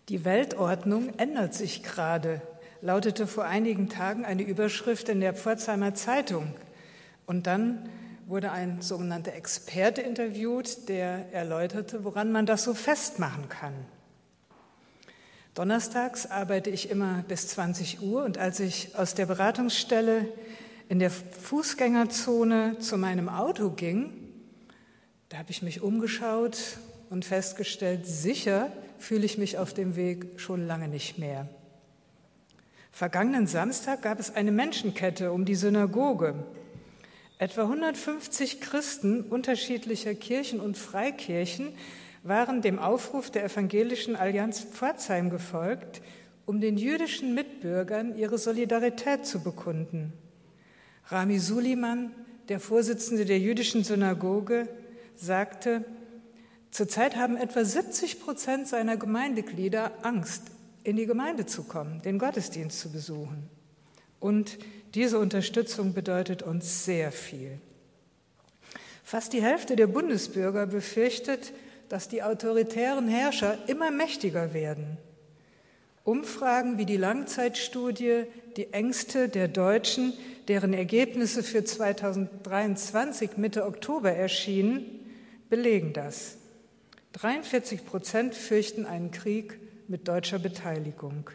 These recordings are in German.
Die Weltordnung ändert sich gerade, lautete vor einigen Tagen eine Überschrift in der Pforzheimer Zeitung. Und dann wurde ein sogenannter Experte interviewt, der erläuterte, woran man das so festmachen kann. Donnerstags arbeite ich immer bis 20 Uhr und als ich aus der Beratungsstelle in der Fußgängerzone zu meinem Auto ging, da habe ich mich umgeschaut und festgestellt, sicher fühle ich mich auf dem Weg schon lange nicht mehr. Vergangenen Samstag gab es eine Menschenkette um die Synagoge. Etwa 150 Christen unterschiedlicher Kirchen und Freikirchen waren dem Aufruf der Evangelischen Allianz Pforzheim gefolgt, um den jüdischen Mitbürgern ihre Solidarität zu bekunden. Rami Suliman, der Vorsitzende der jüdischen Synagoge, sagte, zurzeit haben etwa 70% seiner Gemeindeglieder Angst, in die Gemeinde zu kommen, den Gottesdienst zu besuchen. Und diese Unterstützung bedeutet uns sehr viel. Fast die Hälfte der Bundesbürger befürchtet, dass die autoritären Herrscher immer mächtiger werden. Umfragen wie die Langzeitstudie Die Ängste der Deutschen, deren Ergebnisse für 2023 Mitte Oktober erschienen, belegen das. 43% fürchten einen Krieg mit deutscher Beteiligung.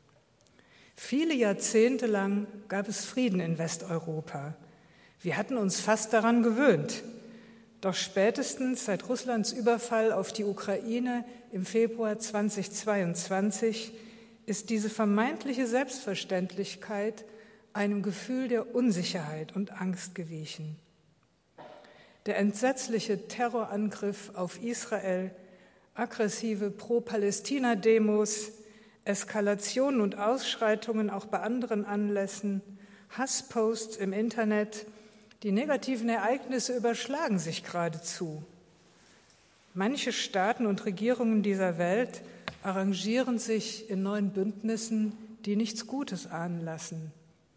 Viele Jahrzehnte lang gab es Frieden in Westeuropa. Wir hatten uns fast daran gewöhnt. Doch spätestens seit Russlands Überfall auf die Ukraine im Februar 2022 ist diese vermeintliche Selbstverständlichkeit einem Gefühl der Unsicherheit und Angst gewichen. Der entsetzliche Terrorangriff auf Israel, aggressive Pro-Palästina-Demos, Eskalationen und Ausschreitungen auch bei anderen Anlässen, Hassposts im Internet, die negativen Ereignisse überschlagen sich geradezu. Manche Staaten und Regierungen dieser Welt arrangieren sich in neuen Bündnissen, die nichts Gutes ahnen lassen.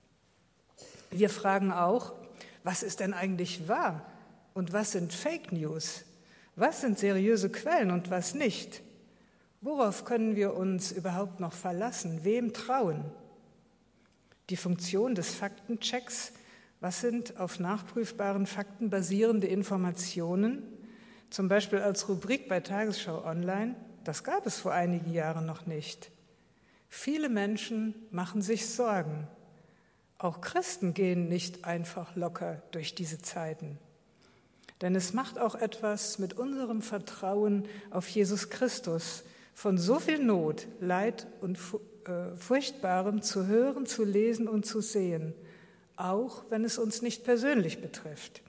Wir fragen auch, was ist denn eigentlich wahr und was sind Fake News? Was sind seriöse Quellen und was nicht? Worauf können wir uns überhaupt noch verlassen? Wem trauen? Die Funktion des Faktenchecks, was sind auf nachprüfbaren Fakten basierende Informationen, zum Beispiel als Rubrik bei Tagesschau Online, das gab es vor einigen Jahren noch nicht. Viele Menschen machen sich Sorgen. Auch Christen gehen nicht einfach locker durch diese Zeiten. Denn es macht auch etwas mit unserem Vertrauen auf Jesus Christus, von so viel Not, Leid und Furchtbarem zu hören, zu lesen und zu sehen, auch wenn es uns nicht persönlich betrifft.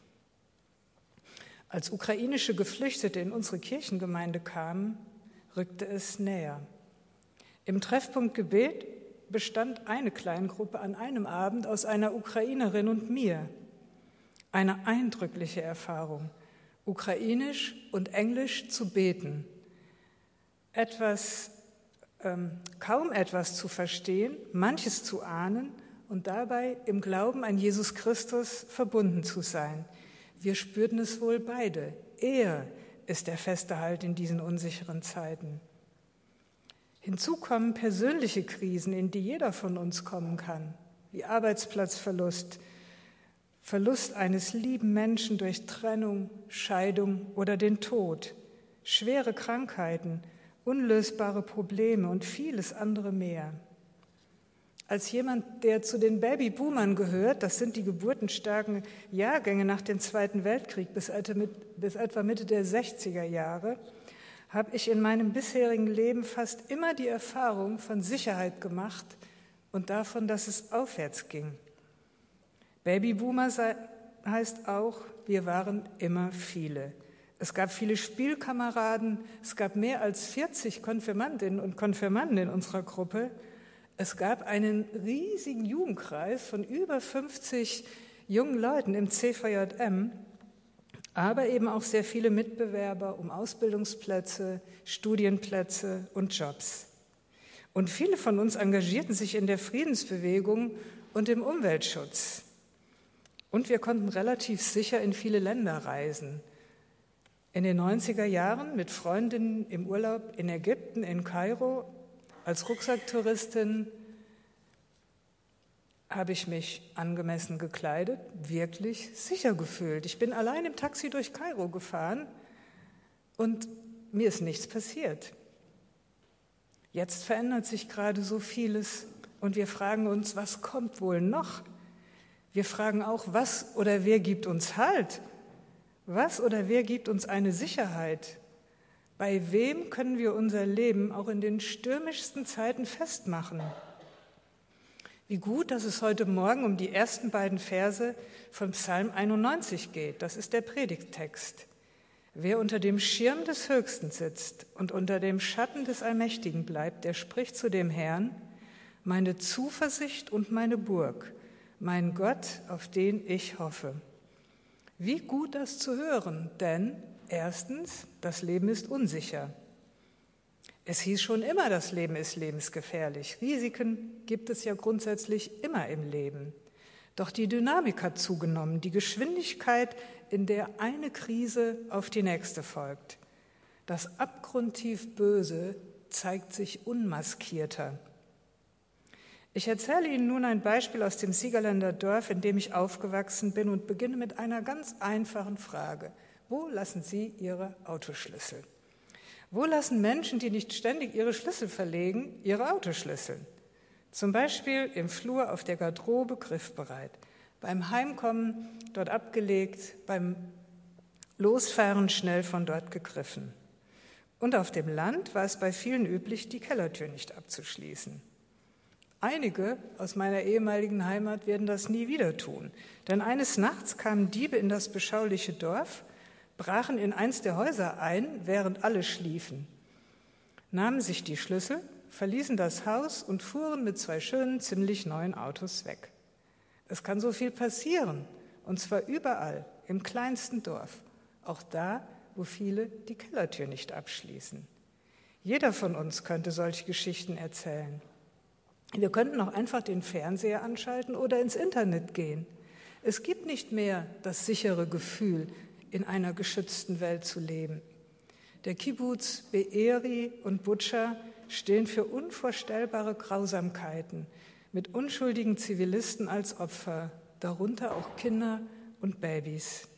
Als ukrainische Geflüchtete in unsere Kirchengemeinde kamen, rückte es näher. Im Treffpunkt Gebet bestand eine Kleingruppe an einem Abend aus einer Ukrainerin und mir. Eine eindrückliche Erfahrung, ukrainisch und englisch zu beten. Kaum etwas zu verstehen, manches zu ahnen und dabei im Glauben an Jesus Christus verbunden zu sein. Wir spürten es wohl beide. Er ist der feste Halt in diesen unsicheren Zeiten. Hinzu kommen persönliche Krisen, in die jeder von uns kommen kann, wie Arbeitsplatzverlust, Verlust eines lieben Menschen durch Trennung, Scheidung oder den Tod, schwere Krankheiten, unlösbare Probleme und vieles andere mehr. Als jemand, der zu den Babyboomern gehört, das sind die geburtenstarken Jahrgänge nach dem Zweiten Weltkrieg bis etwa Mitte der 60er Jahre, habe ich in meinem bisherigen Leben fast immer die Erfahrung von Sicherheit gemacht und davon, dass es aufwärts ging. Babyboomer heißt auch, wir waren immer viele. Es gab viele Spielkameraden, es gab mehr als 40 Konfirmandinnen und Konfirmanden in unserer Gruppe. Es gab einen riesigen Jugendkreis von über 50 jungen Leuten im CVJM, aber eben auch sehr viele Mitbewerber um Ausbildungsplätze, Studienplätze und Jobs. Und viele von uns engagierten sich in der Friedensbewegung und im Umweltschutz. Und wir konnten relativ sicher in viele Länder reisen. In den 90er Jahren mit Freundinnen im Urlaub in Ägypten, in Kairo, Als Rucksacktouristin habe ich mich angemessen gekleidet, wirklich sicher gefühlt. Ich bin allein im Taxi durch Kairo gefahren und mir ist nichts passiert. Jetzt verändert sich gerade so vieles und wir fragen uns, was kommt wohl noch? Wir fragen auch, was oder wer gibt uns Halt? Was oder wer gibt uns eine Sicherheit? Bei wem können wir unser Leben auch in den stürmischsten Zeiten festmachen? Wie gut, dass es heute Morgen um die ersten beiden Verse von Psalm 91 geht. Das ist der Predigttext. Wer unter dem Schirm des Höchsten sitzt und unter dem Schatten des Allmächtigen bleibt, der spricht zu dem Herrn, meine Zuversicht und meine Burg, mein Gott, auf den ich hoffe. Wie gut, das zu hören, denn erstens, das Leben ist unsicher. Es hieß schon immer, das Leben ist lebensgefährlich. Risiken gibt es ja grundsätzlich immer im Leben. Doch die Dynamik hat zugenommen, die Geschwindigkeit, in der eine Krise auf die nächste folgt. Das abgrundtief Böse zeigt sich unmaskierter. Ich erzähle Ihnen nun ein Beispiel aus dem Siegerländer Dorf, in dem ich aufgewachsen bin und beginne mit einer ganz einfachen Frage. Wo lassen Sie Ihre Autoschlüssel? Wo lassen Menschen, die nicht ständig ihre Schlüssel verlegen, ihre Autoschlüssel? Zum Beispiel im Flur auf der Garderobe griffbereit, beim Heimkommen dort abgelegt, beim Losfahren schnell von dort gegriffen. Und auf dem Land war es bei vielen üblich, die Kellertür nicht abzuschließen. Einige aus meiner ehemaligen Heimat werden das nie wieder tun, denn eines Nachts kamen Diebe in das beschauliche Dorf, brachen in eins der Häuser ein, während alle schliefen, nahmen sich die Schlüssel, verließen das Haus und fuhren mit 2 schönen, ziemlich neuen Autos weg. Es kann so viel passieren, und zwar überall, im kleinsten Dorf, auch da, wo viele die Kellertür nicht abschließen. Jeder von uns könnte solche Geschichten erzählen. Wir könnten auch einfach den Fernseher anschalten oder ins Internet gehen. Es gibt nicht mehr das sichere Gefühl, in einer geschützten Welt zu leben. Der Kibbuz Be'eri und Butscha stehen für unvorstellbare Grausamkeiten mit unschuldigen Zivilisten als Opfer, darunter auch Kinder und Babys.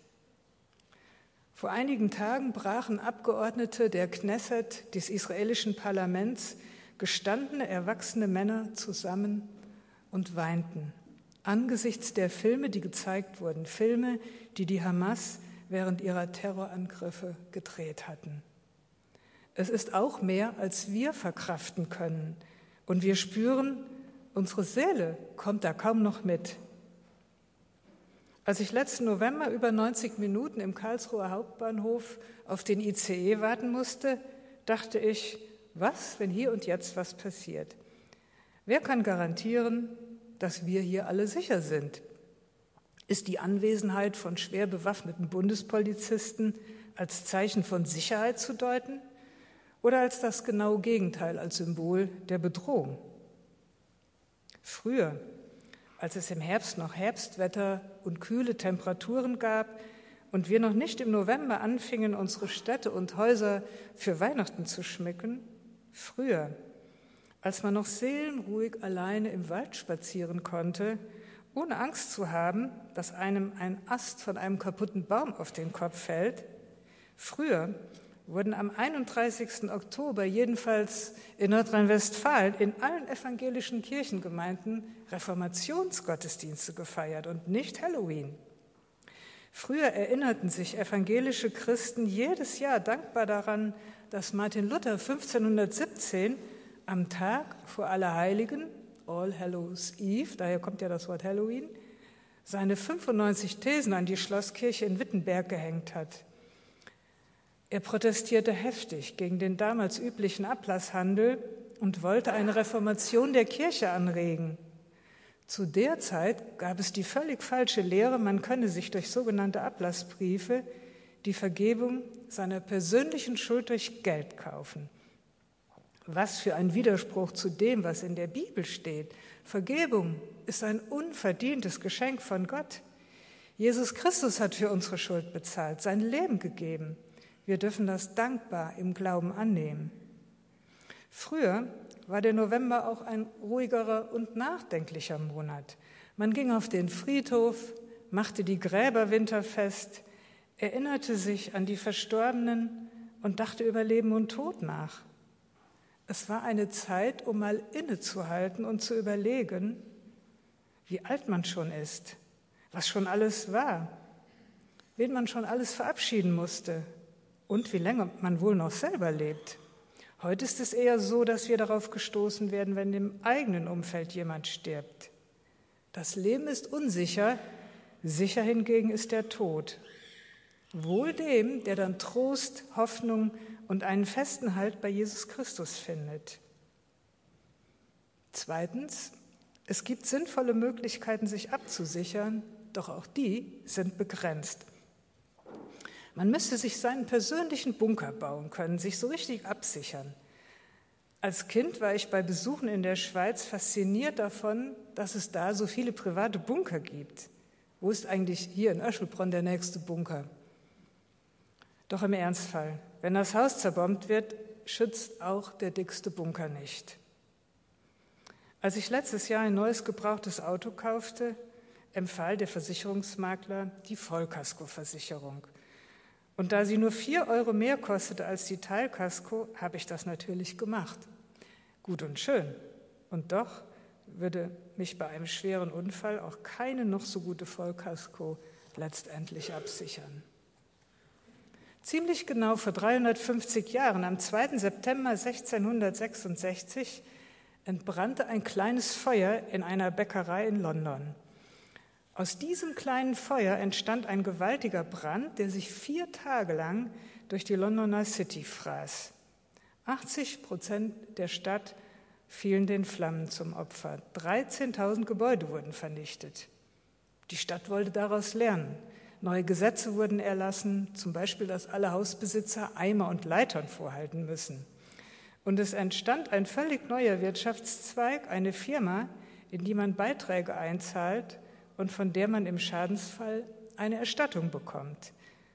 Vor einigen Tagen brachen Abgeordnete der Knesset, des israelischen Parlaments, gestandene, erwachsene Männer zusammen und weinten angesichts der Filme, die gezeigt wurden, Filme, die die Hamas während ihrer Terrorangriffe gedreht hatten. Es ist auch mehr, als wir verkraften können. Und wir spüren, unsere Seele kommt da kaum noch mit. Als ich letzten November über 90 Minuten im Karlsruher Hauptbahnhof auf den ICE warten musste, dachte ich, was, wenn hier und jetzt was passiert? Wer kann garantieren, dass wir hier alle sicher sind? Ist die Anwesenheit von schwer bewaffneten Bundespolizisten als Zeichen von Sicherheit zu deuten oder als das genaue Gegenteil, als Symbol der Bedrohung? Früher, als es im Herbst noch Herbstwetter und kühle Temperaturen gab und wir noch nicht im November anfingen, unsere Städte und Häuser für Weihnachten zu schmücken, früher, als man noch seelenruhig alleine im Wald spazieren konnte, ohne Angst zu haben, dass einem ein Ast von einem kaputten Baum auf den Kopf fällt. Früher wurden am 31. Oktober, jedenfalls in Nordrhein-Westfalen, in allen evangelischen Kirchengemeinden Reformationsgottesdienste gefeiert und nicht Halloween. Früher erinnerten sich evangelische Christen jedes Jahr dankbar daran, dass Martin Luther 1517 am Tag vor Allerheiligen, All Hallows Eve, daher kommt ja das Wort Halloween, seine 95 Thesen an die Schlosskirche in Wittenberg gehängt hat. Er protestierte heftig gegen den damals üblichen Ablasshandel und wollte eine Reformation der Kirche anregen. Zu der Zeit gab es die völlig falsche Lehre, man könne sich durch sogenannte Ablassbriefe die Vergebung seiner persönlichen Schuld durch Geld kaufen. Was für ein Widerspruch zu dem, was in der Bibel steht. Vergebung ist ein unverdientes Geschenk von Gott. Jesus Christus hat für unsere Schuld bezahlt, sein Leben gegeben. Wir dürfen das dankbar im Glauben annehmen. Früher war der November auch ein ruhigerer und nachdenklicher Monat. Man ging auf den Friedhof, machte die Gräber winterfest, erinnerte sich an die Verstorbenen und dachte über Leben und Tod nach. Es war eine Zeit, um mal innezuhalten und zu überlegen, wie alt man schon ist, was schon alles war, wen man schon alles verabschieden musste und wie lange man wohl noch selber lebt. Heute ist es eher so, dass wir darauf gestoßen werden, wenn im eigenen Umfeld jemand stirbt. Das Leben ist unsicher, sicher hingegen ist der Tod. Wohl dem, der dann Trost, Hoffnung und einen festen Halt bei Jesus Christus findet. Zweitens, es gibt sinnvolle Möglichkeiten, sich abzusichern, doch auch die sind begrenzt. Man müsste sich seinen persönlichen Bunker bauen können, sich so richtig absichern. Als Kind war ich bei Besuchen in der Schweiz fasziniert davon, dass es da so viele private Bunker gibt. Wo ist eigentlich hier in Öschelbronn der nächste Bunker? Doch im Ernstfall, wenn das Haus zerbombt wird, schützt auch der dickste Bunker nicht. Als ich letztes Jahr ein neues gebrauchtes Auto kaufte, empfahl der Versicherungsmakler die Vollkaskoversicherung. Und da sie nur 4 € mehr kostete als die Teilkasko, habe ich das natürlich gemacht. Gut und schön. Und doch würde mich bei einem schweren Unfall auch keine noch so gute Vollkasko letztendlich absichern. Ziemlich genau vor 350 Jahren, am 2. September 1666, entbrannte ein kleines Feuer in einer Bäckerei in London. Aus diesem kleinen Feuer entstand ein gewaltiger Brand, der sich 4 Tage lang durch die Londoner City fraß. 80% der Stadt fielen den Flammen zum Opfer. 13.000 Gebäude wurden vernichtet. Die Stadt wollte daraus lernen. Neue Gesetze wurden erlassen, zum Beispiel, dass alle Hausbesitzer Eimer und Leitern vorhalten müssen. Und es entstand ein völlig neuer Wirtschaftszweig, eine Firma, in die man Beiträge einzahlt und von der man im Schadensfall eine Erstattung bekommt.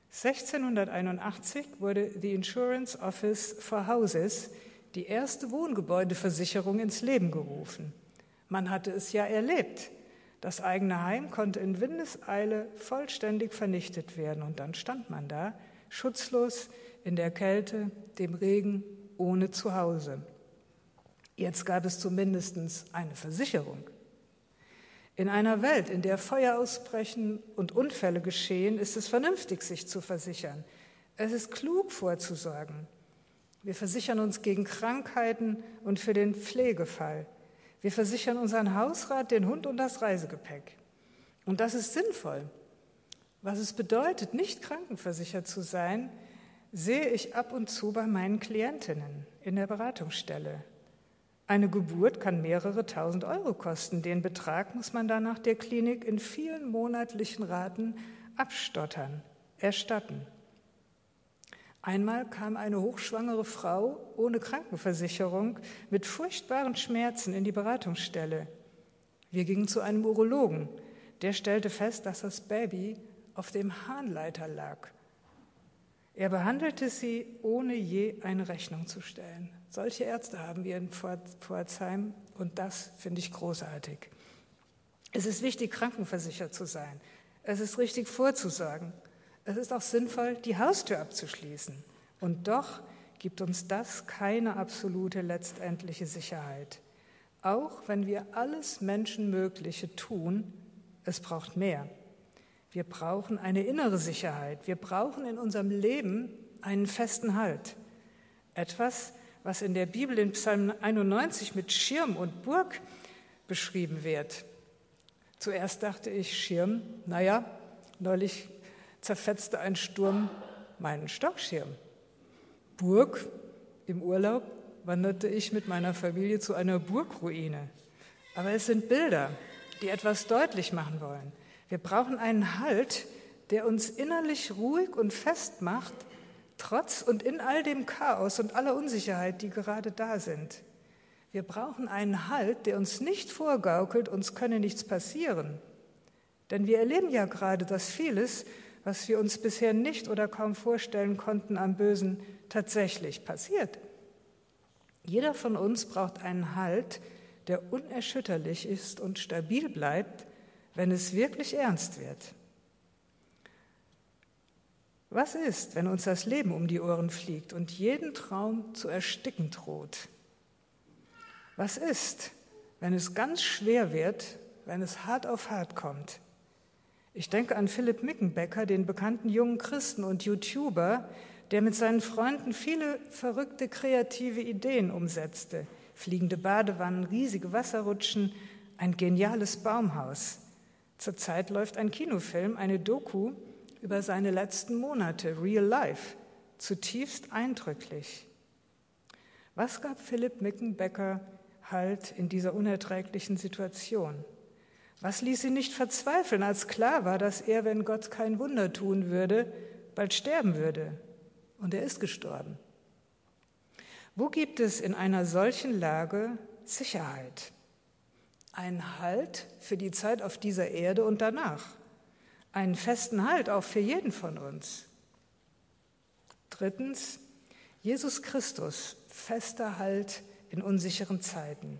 1681 wurde the Insurance Office for Houses, die erste Wohngebäudeversicherung, ins Leben gerufen. Man hatte es ja erlebt. Das eigene Heim konnte in Windeseile vollständig vernichtet werden und dann stand man da, schutzlos in der Kälte, dem Regen, ohne Zuhause. Jetzt gab es zumindest eine Versicherung. In einer Welt, in der Feuer ausbrechen und Unfälle geschehen, ist es vernünftig, sich zu versichern. Es ist klug, vorzusorgen. Wir versichern uns gegen Krankheiten und für den Pflegefall. Wir versichern unseren Hausrat, den Hund und das Reisegepäck. Und das ist sinnvoll. Was es bedeutet, nicht krankenversichert zu sein, sehe ich ab und zu bei meinen Klientinnen in der Beratungsstelle. Eine Geburt kann mehrere tausend € kosten. Den Betrag muss man dann nach der Klinik in vielen monatlichen Raten erstatten. Einmal kam eine hochschwangere Frau ohne Krankenversicherung mit furchtbaren Schmerzen in die Beratungsstelle. Wir gingen zu einem Urologen. Der stellte fest, dass das Baby auf dem Harnleiter lag. Er behandelte sie, ohne je eine Rechnung zu stellen. Solche Ärzte haben wir in Pforzheim und das finde ich großartig. Es ist wichtig, krankenversichert zu sein. Es ist richtig vorzusorgen. Es ist auch sinnvoll, die Haustür abzuschließen. Und doch gibt uns das keine absolute letztendliche Sicherheit. Auch wenn wir alles Menschenmögliche tun, es braucht mehr. Wir brauchen eine innere Sicherheit. Wir brauchen in unserem Leben einen festen Halt. Etwas, was in der Bibel in Psalm 91 mit Schirm und Burg beschrieben wird. Zuerst dachte ich, Schirm, neulich zerfetzte ein Sturm meinen Stockschirm. Burg, im Urlaub wanderte ich mit meiner Familie zu einer Burgruine. Aber es sind Bilder, die etwas deutlich machen wollen. Wir brauchen einen Halt, der uns innerlich ruhig und fest macht, trotz und in all dem Chaos und aller Unsicherheit, die gerade da sind. Wir brauchen einen Halt, der uns nicht vorgaukelt, uns könne nichts passieren. Denn wir erleben ja gerade, dass vieles, was wir uns bisher nicht oder kaum vorstellen konnten am Bösen, tatsächlich passiert. Jeder von uns braucht einen Halt, der unerschütterlich ist und stabil bleibt, wenn es wirklich ernst wird. Was ist, wenn uns das Leben um die Ohren fliegt und jeden Traum zu ersticken droht? Was ist, wenn es ganz schwer wird, wenn es hart auf hart kommt? Ich denke an Philipp Mickenbecker, den bekannten jungen Christen und YouTuber, der mit seinen Freunden viele verrückte kreative Ideen umsetzte. Fliegende Badewannen, riesige Wasserrutschen, ein geniales Baumhaus. Zurzeit läuft ein Kinofilm, eine Doku über seine letzten Monate, Real Life, zutiefst eindrücklich. Was gab Philipp Mickenbecker Halt in dieser unerträglichen Situation? Was ließ ihn nicht verzweifeln, als klar war, dass er, wenn Gott kein Wunder tun würde, bald sterben würde? Und er ist gestorben. Wo gibt es in einer solchen Lage Sicherheit? Einen Halt für die Zeit auf dieser Erde und danach. Einen festen Halt auch für jeden von uns. Drittens, Jesus Christus, fester Halt in unsicheren Zeiten.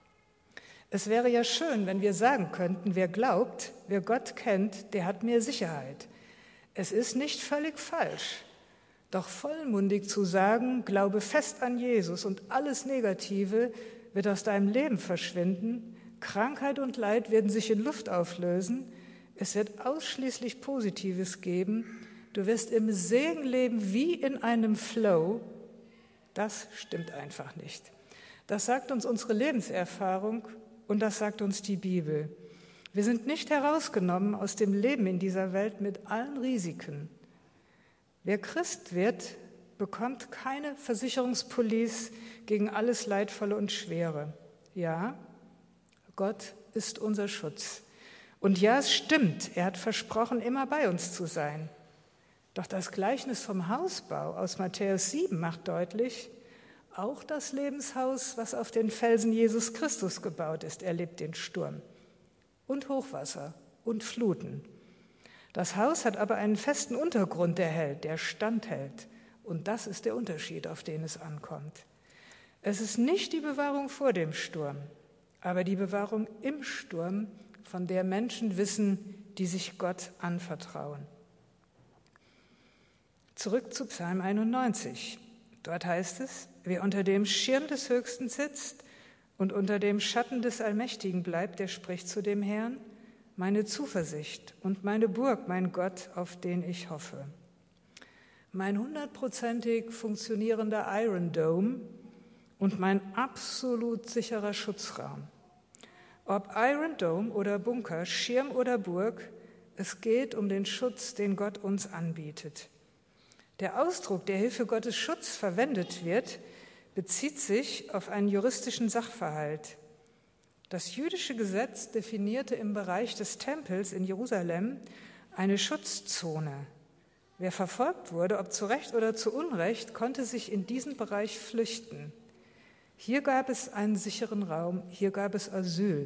Es wäre ja schön, wenn wir sagen könnten, wer glaubt, wer Gott kennt, der hat mehr Sicherheit. Es ist nicht völlig falsch, doch vollmundig zu sagen, glaube fest an Jesus und alles Negative wird aus deinem Leben verschwinden, Krankheit und Leid werden sich in Luft auflösen, es wird ausschließlich Positives geben, du wirst im Segen leben wie in einem Flow, das stimmt einfach nicht. Das sagt uns unsere Lebenserfahrung und das sagt uns die Bibel. Wir sind nicht herausgenommen aus dem Leben in dieser Welt mit allen Risiken. Wer Christ wird, bekommt keine Versicherungspolice gegen alles Leidvolle und Schwere. Ja, Gott ist unser Schutz. Und ja, es stimmt, er hat versprochen, immer bei uns zu sein. Doch das Gleichnis vom Hausbau aus Matthäus 7 macht deutlich, auch das Lebenshaus, was auf den Felsen Jesus Christus gebaut ist, erlebt den Sturm und Hochwasser und Fluten. Das Haus hat aber einen festen Untergrund, der hält, der standhält. Und das ist der Unterschied, auf den es ankommt. Es ist nicht die Bewahrung vor dem Sturm, aber die Bewahrung im Sturm, von der Menschen wissen, die sich Gott anvertrauen. Zurück zu Psalm 91. Dort heißt es, wer unter dem Schirm des Höchsten sitzt und unter dem Schatten des Allmächtigen bleibt, der spricht zu dem Herrn, meine Zuversicht und meine Burg, mein Gott, auf den ich hoffe. Mein 100%ig funktionierender Iron Dome und mein absolut sicherer Schutzraum. Ob Iron Dome oder Bunker, Schirm oder Burg, es geht um den Schutz, den Gott uns anbietet. Der Ausdruck, der hier für Gottes Schutz verwendet wird, bezieht sich auf einen juristischen Sachverhalt. Das jüdische Gesetz definierte im Bereich des Tempels in Jerusalem eine Schutzzone. Wer verfolgt wurde, ob zu Recht oder zu Unrecht, konnte sich in diesen Bereich flüchten. Hier gab es einen sicheren Raum, hier gab es Asyl.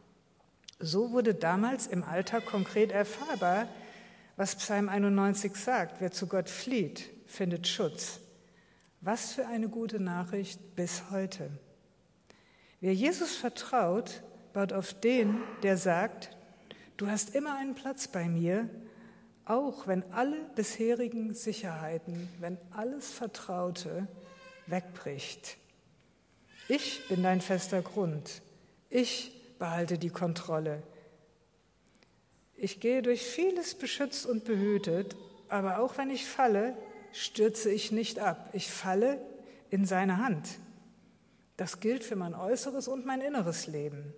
So wurde damals im Alltag konkret erfahrbar, was Psalm 91 sagt, wer zu Gott flieht, findet Schutz. Was für eine gute Nachricht bis heute. Wer Jesus vertraut, baut auf den, der sagt, du hast immer einen Platz bei mir, auch wenn alle bisherigen Sicherheiten, wenn alles Vertraute wegbricht. Ich bin dein fester Grund. Ich behalte die Kontrolle. Ich gehe durch vieles beschützt und behütet, aber auch wenn ich falle, stürze ich nicht ab. Ich falle in seine Hand. Das gilt für mein äußeres und mein inneres Leben.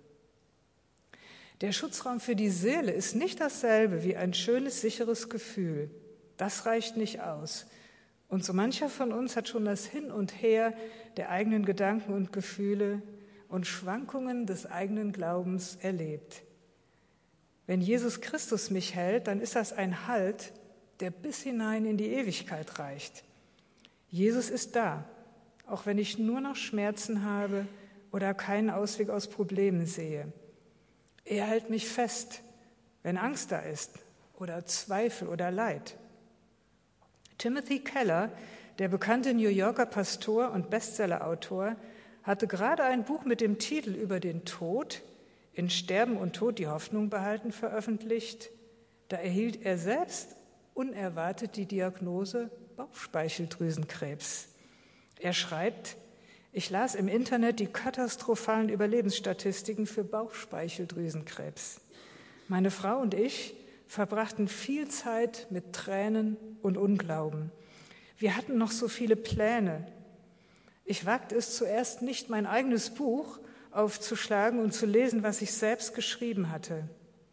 Der Schutzraum für die Seele ist nicht dasselbe wie ein schönes, sicheres Gefühl. Das reicht nicht aus. Und so mancher von uns hat schon das Hin und Her der eigenen Gedanken und Gefühle und Schwankungen des eigenen Glaubens erlebt. Wenn Jesus Christus mich hält, dann ist das ein Halt, der bis hinein in die Ewigkeit reicht. Jesus ist da, auch wenn ich nur noch Schmerzen habe oder keinen Ausweg aus Problemen sehe. Er hält mich fest, wenn Angst da ist oder Zweifel oder Leid. Timothy Keller, der bekannte New Yorker Pastor und Bestsellerautor, hatte gerade ein Buch mit dem Titel über den Tod, In Sterben und Tod die Hoffnung behalten, veröffentlicht. Da erhielt er selbst unerwartet die Diagnose Bauchspeicheldrüsenkrebs. Er schreibt: Ich las im Internet die katastrophalen Überlebensstatistiken für Bauchspeicheldrüsenkrebs. Meine Frau und ich verbrachten viel Zeit mit Tränen und Unglauben. Wir hatten noch so viele Pläne. Ich wagte es zuerst nicht, mein eigenes Buch aufzuschlagen und zu lesen, was ich selbst geschrieben hatte.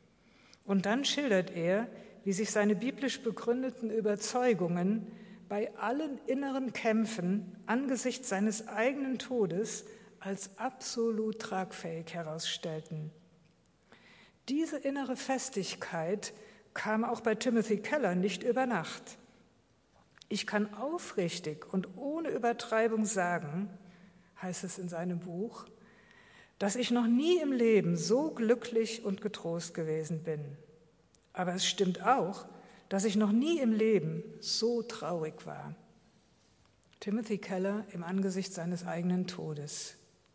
Und dann schildert er, wie sich seine biblisch begründeten Überzeugungen bei allen inneren Kämpfen angesichts seines eigenen Todes als absolut tragfähig herausstellten. Diese innere Festigkeit kam auch bei Timothy Keller nicht über Nacht. Ich kann aufrichtig und ohne Übertreibung sagen, heißt es in seinem Buch, dass ich noch nie im Leben so glücklich und getrost gewesen bin. Aber es stimmt auch, dass ich noch nie im Leben so traurig war. Timothy Keller im Angesicht seines eigenen Todes.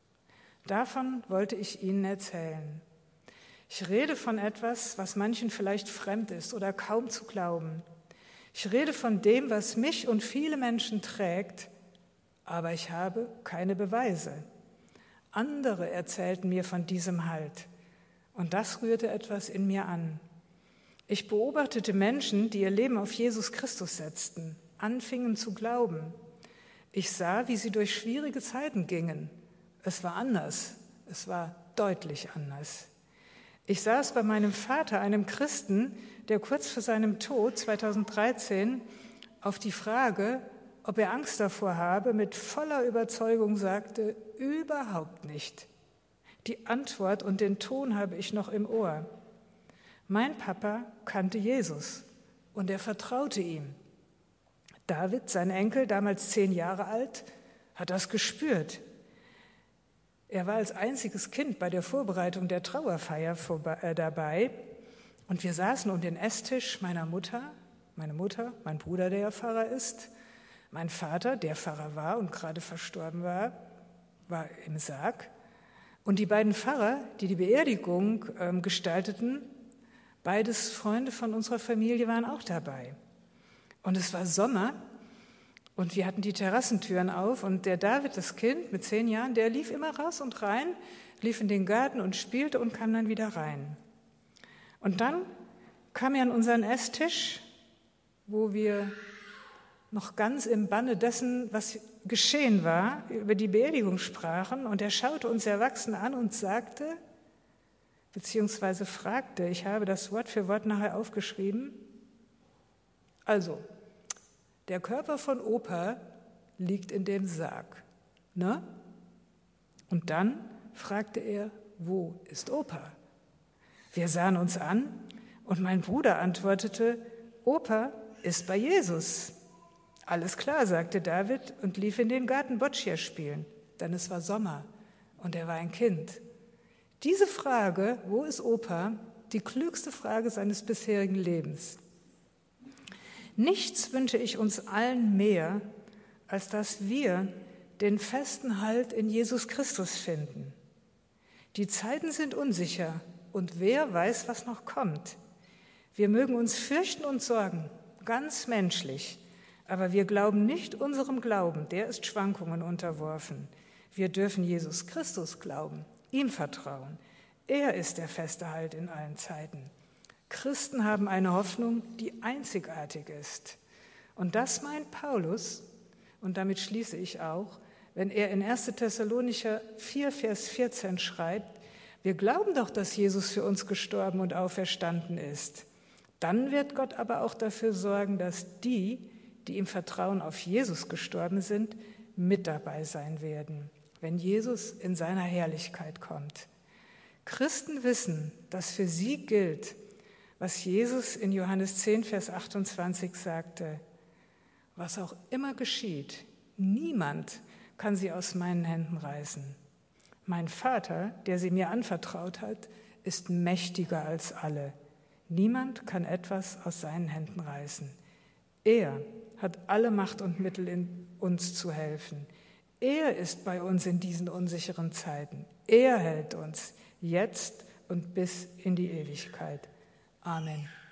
Davon wollte ich Ihnen erzählen. Ich rede von etwas, was manchen vielleicht fremd ist oder kaum zu glauben. Ich rede von dem, was mich und viele Menschen trägt, aber ich habe keine Beweise. Andere erzählten mir von diesem Halt, und das rührte etwas in mir an. Ich beobachtete Menschen, die ihr Leben auf Jesus Christus setzten, anfingen zu glauben. Ich sah, wie sie durch schwierige Zeiten gingen. Es war anders, es war deutlich anders. Ich sah es bei meinem Vater, einem Christen, der kurz vor seinem Tod 2013 auf die Frage, ob er Angst davor habe, mit voller Überzeugung sagte, überhaupt nicht. Die Antwort und den Ton habe ich noch im Ohr. Mein Papa kannte Jesus und er vertraute ihm. David, sein Enkel, damals 10 Jahre alt, hat das gespürt. Er war als einziges Kind bei der Vorbereitung der Trauerfeier dabei und wir saßen um den Esstisch meiner Mutter, meine Mutter, mein Bruder, der ja Pfarrer ist, mein Vater, der Pfarrer war und gerade verstorben war im Sarg und die beiden Pfarrer, die die Beerdigung gestalteten, beides Freunde von unserer Familie, waren auch dabei. Und es war Sommer und wir hatten die Terrassentüren auf und der David, das Kind mit 10 Jahren, der lief immer raus und rein, lief in den Garten und spielte und kam dann wieder rein. Und dann kam er an unseren Esstisch, wo wir noch ganz im Banne dessen, was geschehen war, über die Beerdigung sprachen und er schaute uns erwachsen an und sagte, beziehungsweise fragte, ich habe das Wort für Wort nachher aufgeschrieben, also, der Körper von Opa liegt in dem Sarg, ne? Und dann fragte er, wo ist Opa? Wir sahen uns an und mein Bruder antwortete, Opa ist bei Jesus. Alles klar, sagte David und lief in den Garten Boccia spielen, denn es war Sommer und er war ein Kind. Diese Frage, wo ist Opa, die klügste Frage seines bisherigen Lebens. Nichts wünsche ich uns allen mehr, als dass wir den festen Halt in Jesus Christus finden. Die Zeiten sind unsicher und wer weiß, was noch kommt. Wir mögen uns fürchten und sorgen, ganz menschlich, aber wir glauben nicht unserem Glauben, der ist Schwankungen unterworfen. Wir dürfen Jesus Christus glauben, ihm vertrauen. Er ist der feste Halt in allen Zeiten. Christen haben eine Hoffnung, die einzigartig ist. Und das meint Paulus, und damit schließe ich auch, wenn er in 1. Thessalonicher 4, Vers 14 schreibt, wir glauben doch, dass Jesus für uns gestorben und auferstanden ist. Dann wird Gott aber auch dafür sorgen, dass die im Vertrauen auf Jesus gestorben sind, mit dabei sein werden, wenn Jesus in seiner Herrlichkeit kommt. Christen wissen, dass für sie gilt, was Jesus in Johannes 10, Vers 28 sagte, was auch immer geschieht, niemand kann sie aus meinen Händen reißen. Mein Vater, der sie mir anvertraut hat, ist mächtiger als alle. Niemand kann etwas aus seinen Händen reißen. Er hat alle Macht und Mittel, in uns zu helfen. Er ist bei uns in diesen unsicheren Zeiten. Er hält uns jetzt und bis in die Ewigkeit. Amen.